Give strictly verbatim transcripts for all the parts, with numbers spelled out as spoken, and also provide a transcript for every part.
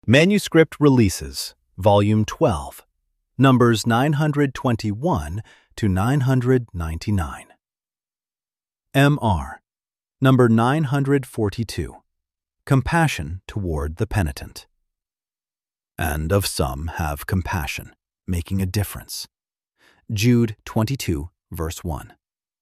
Manuscript Releases, Volume twelve, numbers nine hundred twenty-one to nine hundred ninety-nine. M R, number nine hundred forty-two, Compassion Toward the Penitent. And of some have compassion, making a difference. Jude twenty-two, verse one.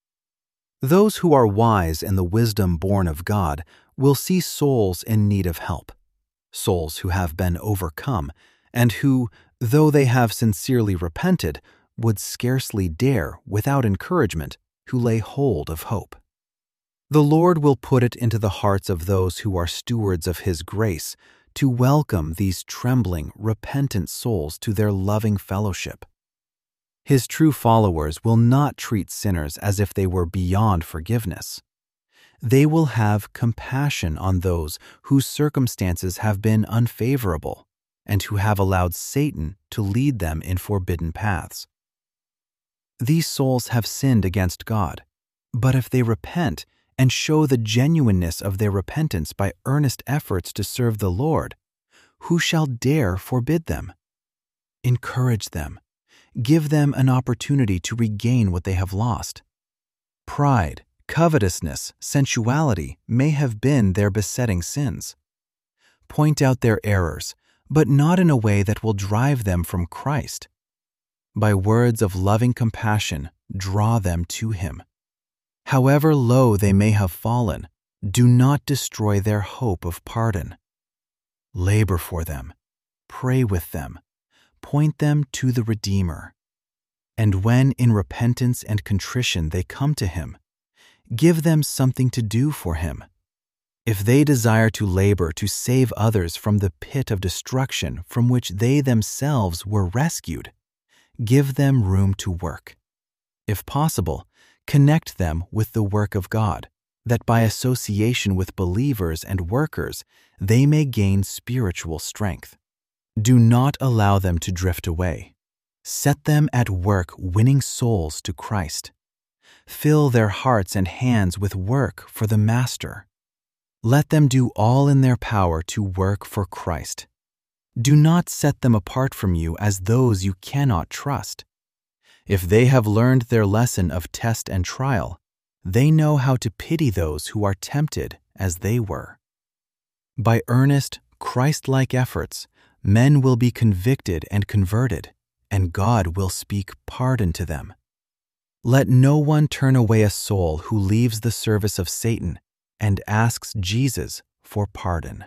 Those who are wise in the wisdom born of God will see souls in need of help, souls who have been overcome, and who, though they have sincerely repented, would scarcely dare, without encouragement, who lay hold of hope. The Lord will put it into the hearts of those who are stewards of His grace to welcome these trembling, repentant souls to their loving fellowship. His true followers will not treat sinners as if they were beyond forgiveness. They will have compassion on those whose circumstances have been unfavorable and who have allowed Satan to lead them in forbidden paths. These souls have sinned against God, but if they repent and show the genuineness of their repentance by earnest efforts to serve the Lord, who shall dare forbid them? Encourage them. Give them an opportunity to regain what they have lost. Pride, covetousness, sensuality may have been their besetting sins. Point out their errors, but not in a way that will drive them from Christ. By words of loving compassion, draw them to Him. However low they may have fallen, do not destroy their hope of pardon. Labor for them, pray with them, point them to the Redeemer. And when in repentance and contrition they come to Him, give them something to do for Him. If they desire to labor to save others from the pit of destruction from which they themselves were rescued, give them room to work. If possible, connect them with the work of God, that by association with believers and workers, they may gain spiritual strength. Do not allow them to drift away. Set them at work winning souls to Christ. Fill their hearts and hands with work for the Master. Let them do all in their power to work for Christ. Do not set them apart from you as those you cannot trust. If they have learned their lesson of test and trial, they know how to pity those who are tempted as they were. By earnest, Christ-like efforts, men will be convicted and converted, and God will speak pardon to them. Let no one turn away a soul who leaves the service of Satan and asks Jesus for pardon.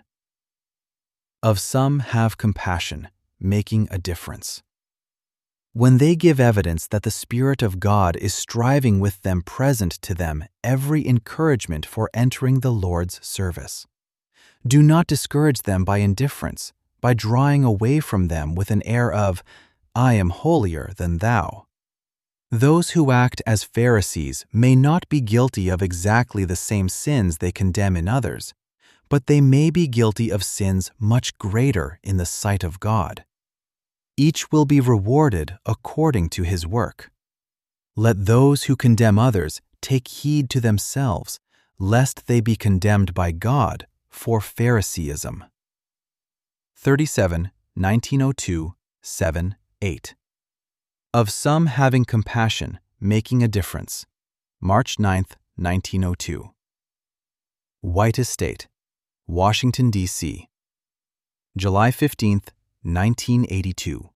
Of some have compassion, making a difference. When they give evidence that the Spirit of God is striving with them present to them every encouragement for entering the Lord's service. Do not discourage them by indifference, by drawing away from them with an air of, I am holier than thou. Those who act as Pharisees may not be guilty of exactly the same sins they condemn in others, but they may be guilty of sins much greater in the sight of God. Each will be rewarded according to his work. Let those who condemn others take heed to themselves, lest they be condemned by God for Phariseeism. thirty-seven, nineteen oh two, seven, eight. Of some having compassion, making a difference. March ninth, nineteen oh two. White Estate, Washington, D C July fifteenth, nineteen eighty-two.